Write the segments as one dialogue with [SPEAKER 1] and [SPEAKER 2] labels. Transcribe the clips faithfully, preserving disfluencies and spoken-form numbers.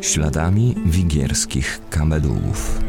[SPEAKER 1] Śladami wigierskich kamedułów.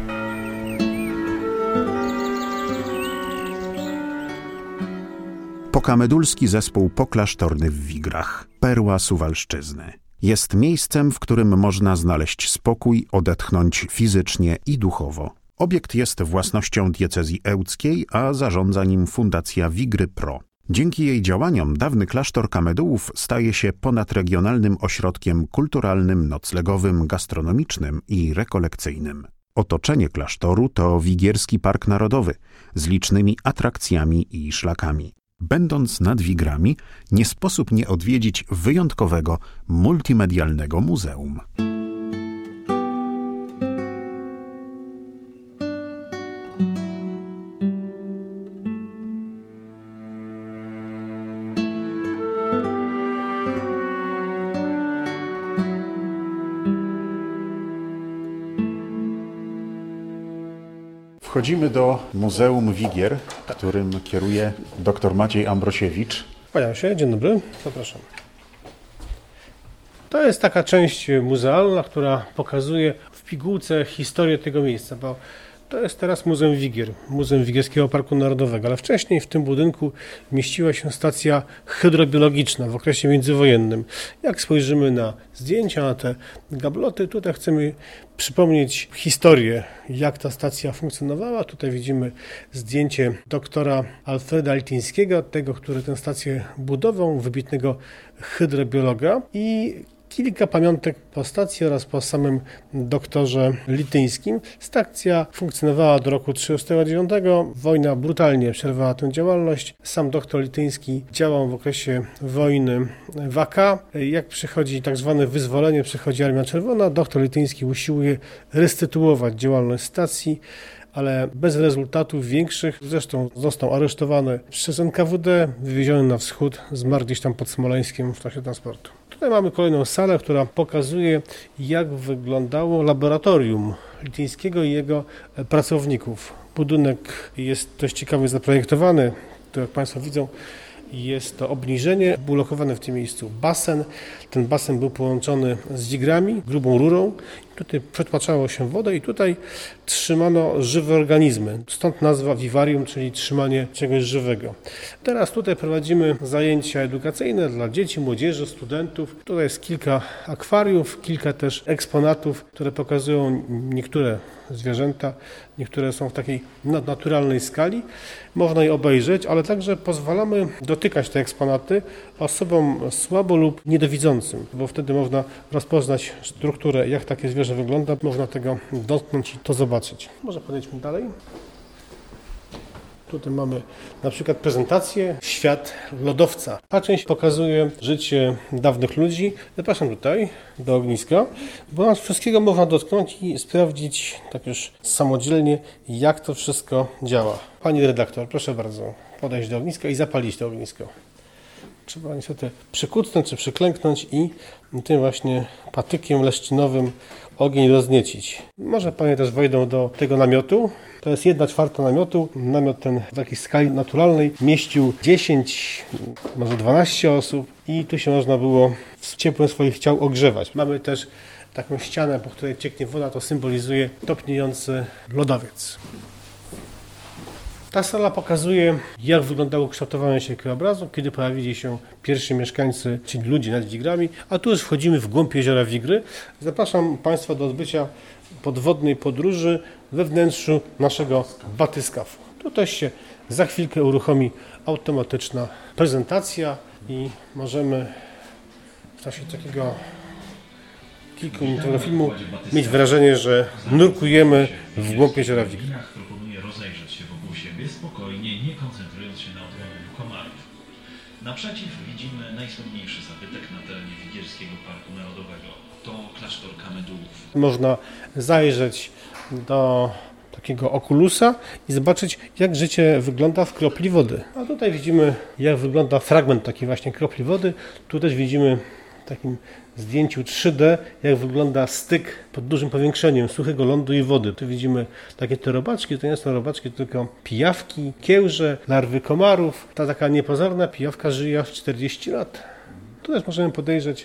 [SPEAKER 2] Pokamedulski zespół poklasztorny w Wigrach, perła Suwalszczyzny. Jest miejscem, w którym można znaleźć spokój, odetchnąć fizycznie i duchowo. Obiekt jest własnością diecezji ełckiej, a zarządza nim Fundacja Wigry Pro. Dzięki jej działaniom dawny klasztor kamedułów staje się ponadregionalnym ośrodkiem kulturalnym, noclegowym, gastronomicznym i rekolekcyjnym. Otoczenie klasztoru to Wigierski Park Narodowy z licznymi atrakcjami i szlakami. Będąc nad Wigrami, nie sposób nie odwiedzić wyjątkowego, multimedialnego muzeum. Wchodzimy do Muzeum Wigier, którym kieruje dr Maciej Ambrosiewicz.
[SPEAKER 3] Kłaniam się, dzień dobry, zapraszam. To jest taka część muzealna, która pokazuje w pigułce historię tego miejsca, bo to jest teraz Muzeum Wigier, Muzeum Wigierskiego Parku Narodowego, ale wcześniej w tym budynku mieściła się stacja hydrobiologiczna w okresie międzywojennym. Jak spojrzymy na zdjęcia, na te gabloty, tutaj chcemy przypomnieć historię, jak ta stacja funkcjonowała. Tutaj widzimy zdjęcie doktora Alfreda Lityńskiego, tego, który tę stację budował, wybitnego hydrobiologa, i kilka pamiątek po stacji oraz po samym doktorze Lityńskim. Stacja funkcjonowała do roku tysiąc dziewięćset trzydziestego dziewiątego. Wojna brutalnie przerwała tę działalność. Sam doktor Lityński działał w okresie wojny w A K. Jak przychodzi tak zwane wyzwolenie, przychodzi Armia Czerwona, doktor Lityński usiłuje restytuować działalność stacji, ale bez rezultatów większych. Zresztą został aresztowany przez N K W D, wywieziony na wschód, zmarł gdzieś tam pod Smoleńskiem w czasie transportu. Tutaj mamy kolejną salę, która pokazuje, jak wyglądało laboratorium Lityńskiego i jego pracowników. Budynek jest dość ciekawie zaprojektowany. Tu, jak Państwo widzą, jest to obniżenie, był lokowany w tym miejscu basen. Ten basen był połączony z wigrami, grubą rurą. Tutaj przetłaczało się wodę i tutaj trzymano żywe organizmy. Stąd nazwa vivarium, czyli trzymanie czegoś żywego. Teraz tutaj prowadzimy zajęcia edukacyjne dla dzieci, młodzieży, studentów. Tutaj jest kilka akwariów, kilka też eksponatów, które pokazują niektóre zwierzęta, niektóre są w takiej naturalnej skali. Można je obejrzeć, ale także pozwalamy dotykać te eksponaty osobom słabo lub niedowidzącym, bo wtedy można rozpoznać strukturę, jak takie zwierzę wygląda, można tego dotknąć i to zobaczyć. Może podejdźmy dalej. Tutaj mamy na przykład prezentację Świat lodowca. Ta część pokazuje życie dawnych ludzi. Zapraszam tutaj do ogniska, bo wszystkiego można dotknąć i sprawdzić tak już samodzielnie, jak to wszystko działa. Pani redaktor, proszę bardzo, podejść do ogniska i zapalić to ognisko. Trzeba niestety przykucnąć czy przyklęknąć i tym właśnie patykiem leszczynowym ogień rozniecić. Może Panie też wejdą do tego namiotu. To jest jedna czwarta namiotu. Namiot ten w takiej skali naturalnej mieścił dziesięć, może dwanaście osób i tu się można było z ciepłem swoich ciał ogrzewać. Mamy też taką ścianę, po której cieknie woda, to symbolizuje topniejący lodowiec. Ta sala pokazuje, jak wyglądało kształtowanie się krajobrazu, kiedy pojawili się pierwsi mieszkańcy, czyli ludzie nad Wigrami, a tu już wchodzimy w głąb jeziora Wigry. Zapraszam Państwa do odbycia podwodnej podróży we wnętrzu naszego batyskafu. Tu też się za chwilkę uruchomi automatyczna prezentacja i możemy w czasie takiego kilkuminutowego filmu mieć wrażenie, że nurkujemy w głąb jeziora Wigry.
[SPEAKER 4] Rozejrzeć się wokół siebie spokojnie, nie koncentrując się na odwołaniu komarów. Naprzeciw widzimy najsłynniejszy zabytek na terenie Wigierskiego Parku Narodowego. To klasztor kamedułów.
[SPEAKER 3] Można zajrzeć do takiego okulusa i zobaczyć, jak życie wygląda w kropli wody. A tutaj widzimy, jak wygląda fragment takiej właśnie kropli wody. Tu też widzimy w takim zdjęciu trzy D, jak wygląda styk pod dużym powiększeniem suchego lądu i wody. Tu widzimy takie te robaczki, to nie są robaczki, tylko pijawki, kiełże, larwy komarów. Ta taka niepozorna pijawka żyje aż czterdzieści lat. Tu też możemy podejrzeć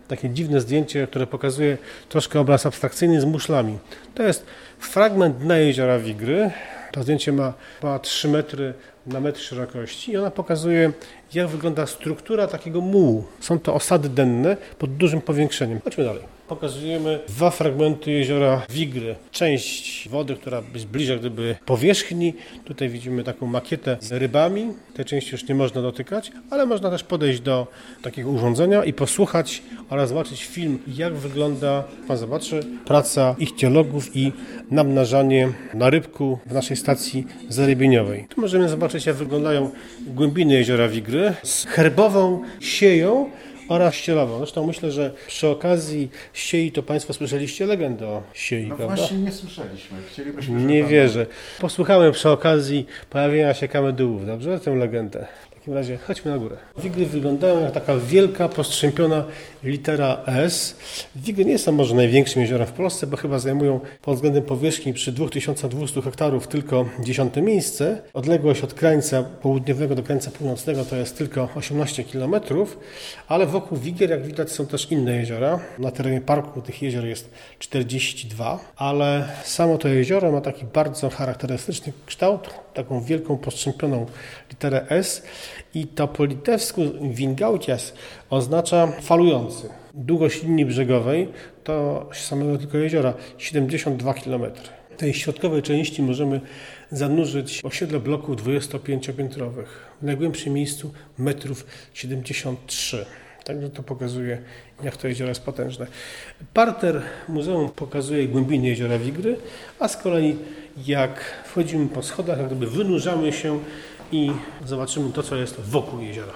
[SPEAKER 3] takie dziwne zdjęcie, które pokazuje troszkę obraz abstrakcyjny z muszlami. To jest fragment dna jeziora Wigry. To zdjęcie ma chyba trzy metry na metr szerokości i ona pokazuje, jak wygląda struktura takiego mułu. Są to osady denne pod dużym powiększeniem. Chodźmy dalej. Pokazujemy dwa fragmenty jeziora Wigry. Część wody, która jest bliżej gdyby powierzchni. Tutaj widzimy taką makietę z rybami. Tej części już nie można dotykać, ale można też podejść do takiego urządzenia i posłuchać oraz zobaczyć film, jak wygląda, pan zobaczy, praca ichtiologów i namnażanie na rybku w naszej stacji zarybieniowej. Tu możemy zobaczyć, jak wyglądają głębiny jeziora Wigry z herbową sieją oraz ścielową. Zresztą myślę, że przy okazji siei to Państwo słyszeliście legendę o siei,
[SPEAKER 2] No
[SPEAKER 3] prawda?
[SPEAKER 2] właśnie nie słyszeliśmy. Chcielibyśmy, żeby
[SPEAKER 3] Nie
[SPEAKER 2] pan-
[SPEAKER 3] wierzę. Posłuchałem przy okazji pojawienia się kamedułów, dobrze? Tę legendę. W takim razie chodźmy na górę. Wigry wyglądają jak taka wielka, postrzępiona litera S. Wigry nie są może największym jeziorem w Polsce, bo chyba zajmują pod względem powierzchni przy dwa tysiące dwieście hektarów tylko dziesiąte miejsce. Odległość od krańca południowego do krańca północnego to jest tylko osiemnaście kilometrów, ale wokół Wigier, jak widać, są też inne jeziora. Na terenie parku tych jezior jest czterdzieści dwa, ale samo to jezioro ma taki bardzo charakterystyczny kształt, taką wielką, postrzępioną literę S i to po litewsku Vingautias oznacza falujący. Długość linii brzegowej to samego tylko jeziora siedemdziesiąt dwa kilometry. W tej środkowej części możemy zanurzyć osiedle bloków dwudziestopięciopiętrowych. W najgłębszym miejscu metrów siedemdziesiąt trzy. Także to pokazuje, jak to jezioro jest potężne. Parter muzeum pokazuje głębiny jeziora Wigry, a z kolei jak wchodzimy po schodach, jak gdyby wynurzamy się i zobaczymy to, co jest wokół jeziora.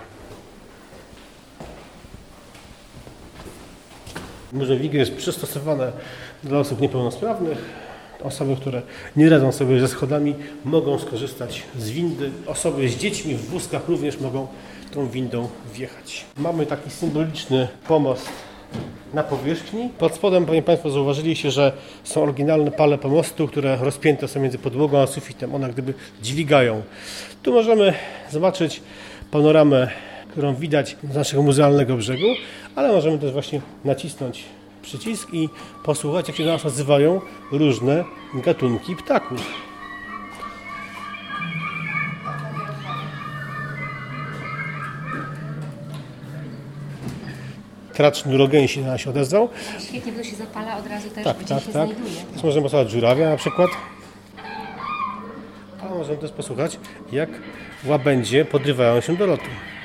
[SPEAKER 3] Muzeum Wigry jest przystosowane dla osób niepełnosprawnych. Osoby, które nie radzą sobie ze schodami, mogą skorzystać z windy. Osoby z dziećmi w wózkach również mogą tą windą wjechać. Mamy taki symboliczny pomost na powierzchni. Pod spodem, pewnie Państwo zauważyliście, że są oryginalne pale pomostu, które rozpięte są między podłogą a sufitem. One gdyby dźwigają. Tu możemy zobaczyć panoramę, którą widać z naszego muzealnego brzegu, ale możemy też właśnie nacisnąć przycisk i posłuchać, jak się do nas nazywają różne gatunki ptaków. Tracz nurogęsi na nas się odezwał.
[SPEAKER 5] Świetnie, to się zapala od razu też,
[SPEAKER 3] Tak,
[SPEAKER 5] gdzie
[SPEAKER 3] tak,
[SPEAKER 5] się
[SPEAKER 3] tak.
[SPEAKER 5] znajduje.
[SPEAKER 3] Też możemy posłuchać żurawia na przykład. A możemy też posłuchać, jak łabędzie podrywają się do lotu.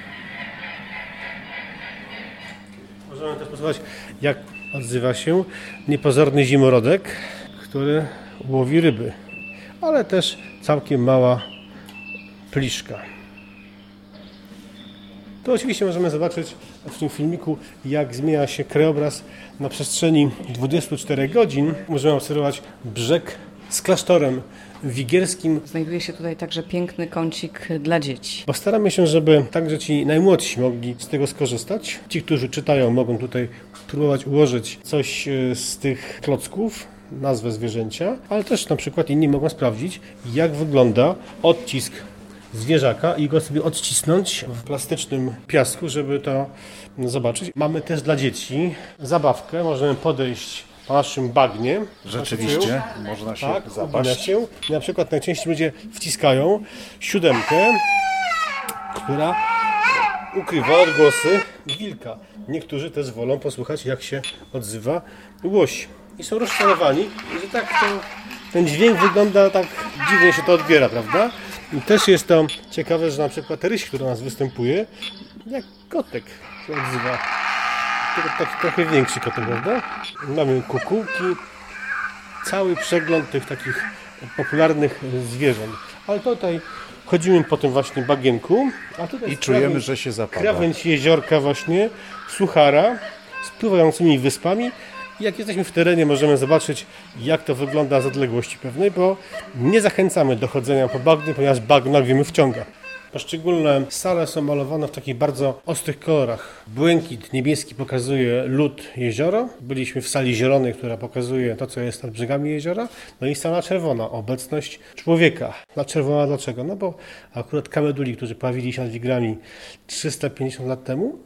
[SPEAKER 3] Możemy też posłuchać, jak odzywa się niepozorny zimorodek, który łowi ryby, ale też całkiem mała pliszka. To oczywiście możemy zobaczyć w tym filmiku, jak zmienia się krajobraz na przestrzeni dwudziestu czterech godzin. Możemy obserwować brzeg z klasztorem wigierskim.
[SPEAKER 6] Znajduje się tutaj także piękny kącik dla dzieci.
[SPEAKER 3] Bo staramy się, żeby także ci najmłodsi mogli z tego skorzystać. Ci, którzy czytają, mogą tutaj próbować ułożyć coś z tych klocków, nazwę zwierzęcia, ale też na przykład inni mogą sprawdzić, jak wygląda odcisk zwierzaka i go sobie odcisnąć w plastycznym piasku, żeby to zobaczyć. Mamy też dla dzieci zabawkę, możemy podejść po naszym bagnie.
[SPEAKER 2] Rzeczywiście, można się
[SPEAKER 3] Tak, ugina
[SPEAKER 2] zapaść.
[SPEAKER 3] się. Na przykład najczęściej ludzie wciskają siódemkę, która ukrywa odgłosy wilka. Niektórzy też wolą posłuchać, jak się odzywa łoś. I są rozczarowani, że tak to, ten dźwięk wygląda tak dziwnie, się to odbiera, prawda? I też jest to ciekawe, że na przykład ryś, który u nas występuje, jak kotek się odzywa. Tylko taki trochę większy kotek, prawda? Mamy kukułki, cały przegląd tych takich popularnych zwierząt. Ale tutaj chodzimy po tym właśnie bagienku, a tutaj
[SPEAKER 2] I czujemy, że się zapada.
[SPEAKER 3] krawędź jeziorka właśnie, Suchara, z pływającymi wyspami. I jak jesteśmy w terenie, możemy zobaczyć, jak to wygląda z odległości pewnej, bo nie zachęcamy do chodzenia po bagnie, ponieważ bagno, jak wiemy, wciąga. Poszczególne sale są malowane w takich bardzo ostrych kolorach. Błękit niebieski pokazuje lód, jezioro. Byliśmy w sali zielonej, która pokazuje to, co jest nad brzegami jeziora. No i sala czerwona, obecność człowieka. Na czerwona dlaczego? No bo akurat kameduli, którzy pławili się nad Wigrami trzysta pięćdziesiąt lat temu,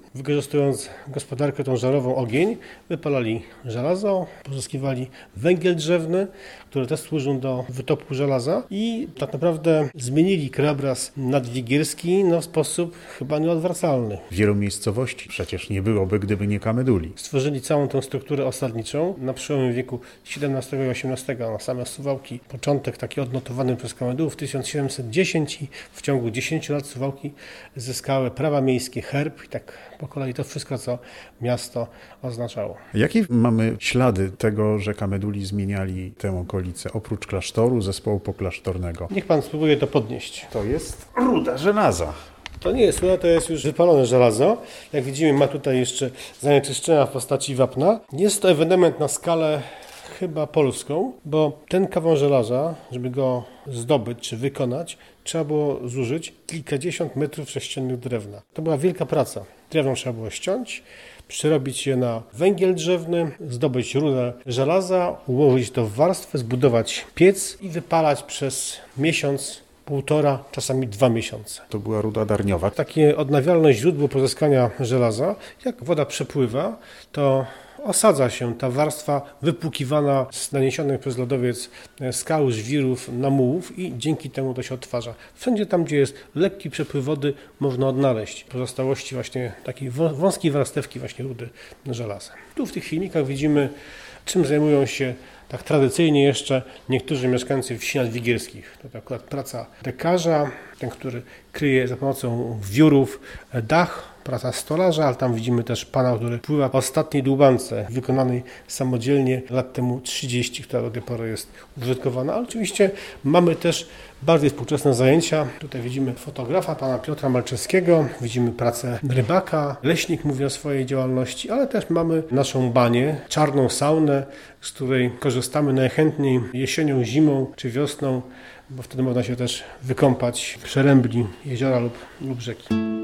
[SPEAKER 3] wykorzystując gospodarkę tą żarową, ogień, wypalali żelazo, pozyskiwali węgiel drzewny, który też służył do wytopu żelaza i tak naprawdę zmienili krajobraz nadwigierski no, w sposób chyba nieodwracalny.
[SPEAKER 2] Wielu miejscowości przecież nie byłoby, gdyby nie Kameduli.
[SPEAKER 3] Stworzyli całą tę strukturę osadniczą na przełomie wieku siedemnastego i osiemnastego na same Suwałki. Początek taki odnotowany przez Kamedułów tysiąc siedemset dziesięć i w ciągu dziesięciu lat Suwałki zyskały prawa miejskie, herb i tak po kolei to wszystko, co miasto oznaczało.
[SPEAKER 2] Jakie mamy ślady tego, że Kameduli zmieniali tę okolicę, oprócz klasztoru, zespołu poklasztornego?
[SPEAKER 3] Niech pan spróbuje to podnieść.
[SPEAKER 2] To jest ruda żelaza.
[SPEAKER 3] To nie jest ruda, to jest już wypalone żelazo. Jak widzimy, ma tutaj jeszcze zanieczyszczenia w postaci wapna. Jest to ewenement na skalę chyba polską, bo ten kawał żelaza, żeby go zdobyć czy wykonać, trzeba było zużyć kilkadziesiąt metrów sześciennych drewna. To była wielka praca. Drewno trzeba było ściąć, przerobić je na węgiel drzewny, zdobyć rudę żelaza, ułożyć to w warstwę, zbudować piec i wypalać przez miesiąc, półtora, czasami dwa miesiące.
[SPEAKER 2] To była ruda darniowa.
[SPEAKER 3] Takie odnawialne źródło pozyskania żelaza, jak woda przepływa, to osadza się ta warstwa wypłukiwana z naniesionych przez lodowiec skał, żwirów, namułów i dzięki temu to się odtwarza. Wszędzie tam, gdzie jest lekki przepływ wody, można odnaleźć pozostałości właśnie takiej wąskiej warstewki właśnie rudy żelaza. Tu w tych filmikach widzimy, czym zajmują się tak tradycyjnie jeszcze niektórzy mieszkańcy wsi nadwigierskich. To akurat praca dekarza, ten, który kryje za pomocą wiórów dach, praca stolarza, ale tam widzimy też pana, który pływa po ostatniej dłubance wykonanej samodzielnie lat temu trzydzieści, która do tej pory jest użytkowana. Ale oczywiście mamy też bardziej współczesne zajęcia. Tutaj widzimy fotografa pana Piotra Malczewskiego, widzimy pracę rybaka, leśnik mówi o swojej działalności, ale też mamy naszą banię, czarną saunę, z której korzystamy najchętniej jesienią, zimą czy wiosną, bo wtedy można się też wykąpać w przerębli jeziora lub, lub rzeki.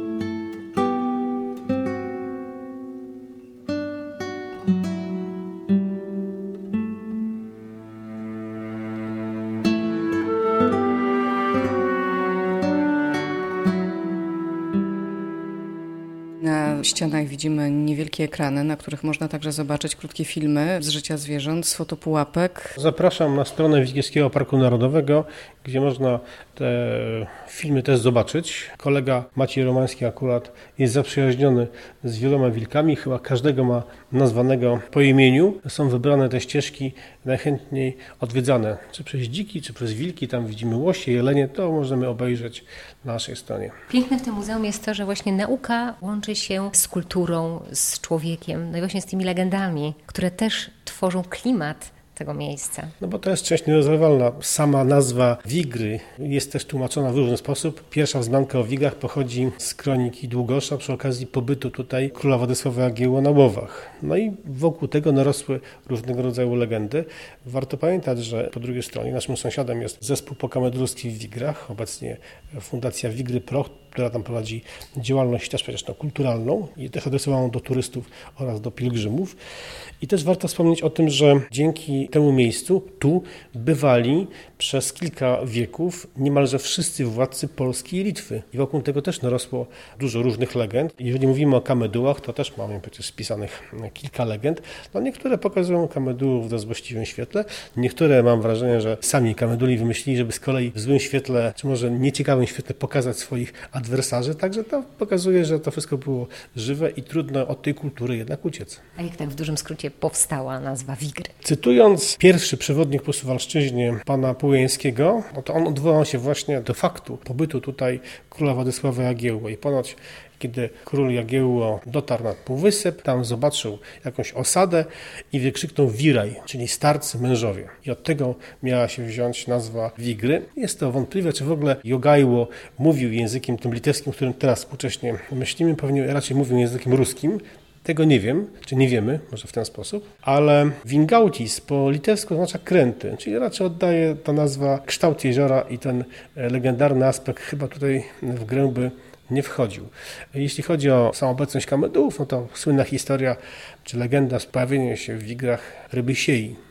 [SPEAKER 6] Na ścianach widzimy niewielkie ekrany, na których można także zobaczyć krótkie filmy z życia zwierząt, z fotopułapek.
[SPEAKER 3] Zapraszam na stronę Wigierskiego Parku Narodowego, gdzie można te filmy też zobaczyć. Kolega Maciej Romański akurat jest zaprzyjaźniony z wieloma wilkami, chyba każdego ma nazwanego po imieniu. Są wybrane te ścieżki najchętniej odwiedzane, czy przez dziki, czy przez wilki. Tam widzimy łosie, jelenie, to możemy obejrzeć na naszej stronie.
[SPEAKER 5] Piękne w tym muzeum jest to, że właśnie nauka łączy się z kulturą, z człowiekiem, no i właśnie z tymi legendami, które też tworzą klimat tego miejsca.
[SPEAKER 3] No bo to jest część nierozerwalna. Sama nazwa Wigry jest też tłumaczona w różny sposób. Pierwsza wzmianka o Wigrach pochodzi z kroniki Długosza przy okazji pobytu tutaj króla Władysława Jagiełły na Łowach. No i wokół tego narosły różnego rodzaju legendy. Warto pamiętać, że po drugiej stronie naszym sąsiadem jest zespół pokamedurski w Wigrach, obecnie Fundacja Wigry Proch, która tam prowadzi działalność też przecież no, kulturalną i też adresowaną do turystów oraz do pielgrzymów. I też warto wspomnieć o tym, że dzięki temu miejscu tu bywali przez kilka wieków niemalże wszyscy władcy Polski i Litwy. I wokół tego też narosło dużo różnych legend. Jeżeli mówimy o Kamedułach, to też mamy przecież spisanych kilka legend. No niektóre pokazują Kamedułów w złośliwym świetle, niektóre mam wrażenie, że sami Kameduli wymyślili, żeby z kolei w złym świetle, czy może nieciekawym świetle pokazać swoich adwersarzy. Także to pokazuje, że to wszystko było żywe i trudno od tej kultury jednak uciec.
[SPEAKER 5] A jak tak w dużym skrócie powstała nazwa Wigry?
[SPEAKER 3] Cytując pierwszy przewodnik po Suwalszczyźnie, pana Połęskiego, no to on odwołał się właśnie do faktu pobytu tutaj króla Władysława Jagiełły. I ponoć, kiedy król Jagiełło dotarł na półwysep, tam zobaczył jakąś osadę i wykrzyknął Wiraj, czyli starcy mężowie. I od tego miała się wziąć nazwa Wigry. Jest to wątpliwe, czy w ogóle Jogajło mówił językiem tym litewskim, którym teraz współcześnie myślimy, pewnie raczej mówił językiem ruskim. Tego nie wiem, czy nie wiemy, może w ten sposób, ale Wingautis po litewsku oznacza kręty, czyli raczej oddaje ta nazwa kształt jeziora i ten legendarny aspekt chyba tutaj w grę by nie wchodził. Jeśli chodzi o samą obecność Kamedułów, no to słynna historia, czy legenda z pojawieniem się w Wigrach ryby siei.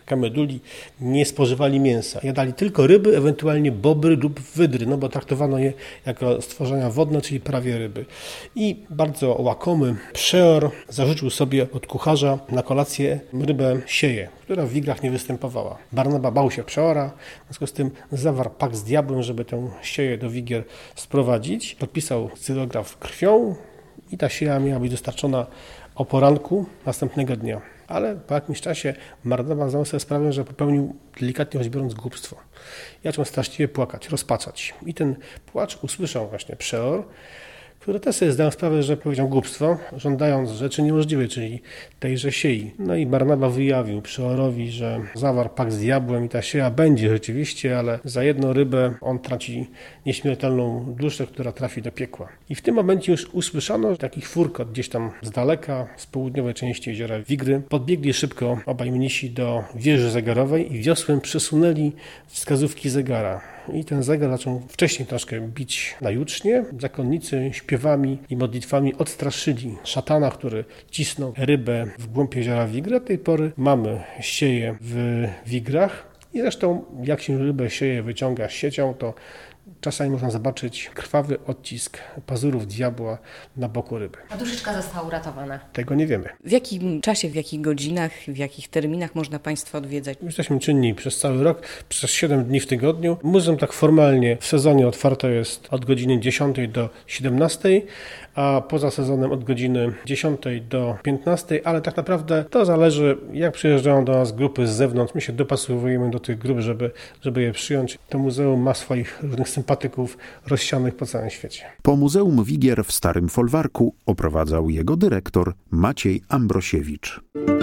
[SPEAKER 3] kameduli nie spożywali mięsa. Jadali tylko ryby, ewentualnie bobry lub wydry, no bo traktowano je jako stworzenia wodne, czyli prawie ryby. I bardzo łakomy przeor zażyczył sobie od kucharza na kolację rybę sieję, która w Wigrach nie występowała. Barnaba bał się przeora, w związku z tym zawarł pakt z diabłem, żeby tę sieję do Wigier sprowadzić. Podpisał cylograf krwią i ta sieja miała być dostarczona o poranku następnego dnia. Ale po jakimś czasie Barnaba zdał sobie sprawę, że popełnił, delikatnie rzecz biorąc, głupstwo. I zaczął straszliwie płakać, rozpaczać. I ten płacz usłyszał właśnie przeor, który też sobie zdał sprawę, że powiedział głupstwo, żądając rzeczy niemożliwej, czyli tejże siei. No i Barnaba wyjawił przeorowi, że zawarł pakt z diabłem i ta sieja będzie rzeczywiście, ale za jedną rybę on traci nieśmiertelną duszę, która trafi do piekła. I w tym momencie już usłyszano taki furkot gdzieś tam z daleka, z południowej części jeziora Wigry. Podbiegli szybko obaj mnisi do wieży zegarowej i wiosłem przesunęli wskazówki zegara. I ten zegar zaczął wcześniej troszkę bić na jucznie. Zakonnicy śpiewami i modlitwami odstraszyli szatana, który cisnął rybę w głąb jeziora Wigry. Od tej pory mamy sieję w Wigrach i zresztą jak się rybę sieje wyciąga siecią, to czasami można zobaczyć krwawy odcisk pazurów diabła na boku ryby.
[SPEAKER 5] A duszyczka została uratowana?
[SPEAKER 3] Tego nie wiemy.
[SPEAKER 6] W jakim czasie, w jakich godzinach, w jakich terminach można Państwa odwiedzać?
[SPEAKER 3] Jesteśmy czynni przez cały rok, przez siedem dni w tygodniu. Muzeum tak formalnie w sezonie otwarte jest od godziny dziesiątej do siedemnastej, a poza sezonem od godziny dziesiątej do piętnastej, ale tak naprawdę to zależy, jak przyjeżdżają do nas grupy z zewnątrz. My się dopasowujemy do tych grup, żeby, żeby je przyjąć. To muzeum ma swoich różnych sympatyków rozsianych po całym świecie.
[SPEAKER 2] Po Muzeum Wigier w Starym Folwarku oprowadzał jego dyrektor Maciej Ambrosiewicz.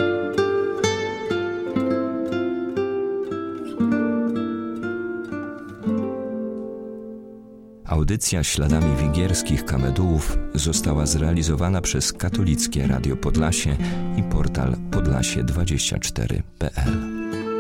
[SPEAKER 1] Audycja Śladami Wigierskich Kamedułów została zrealizowana przez Katolickie Radio Podlasie i portal podlasie dwadzieścia cztery kropka p l.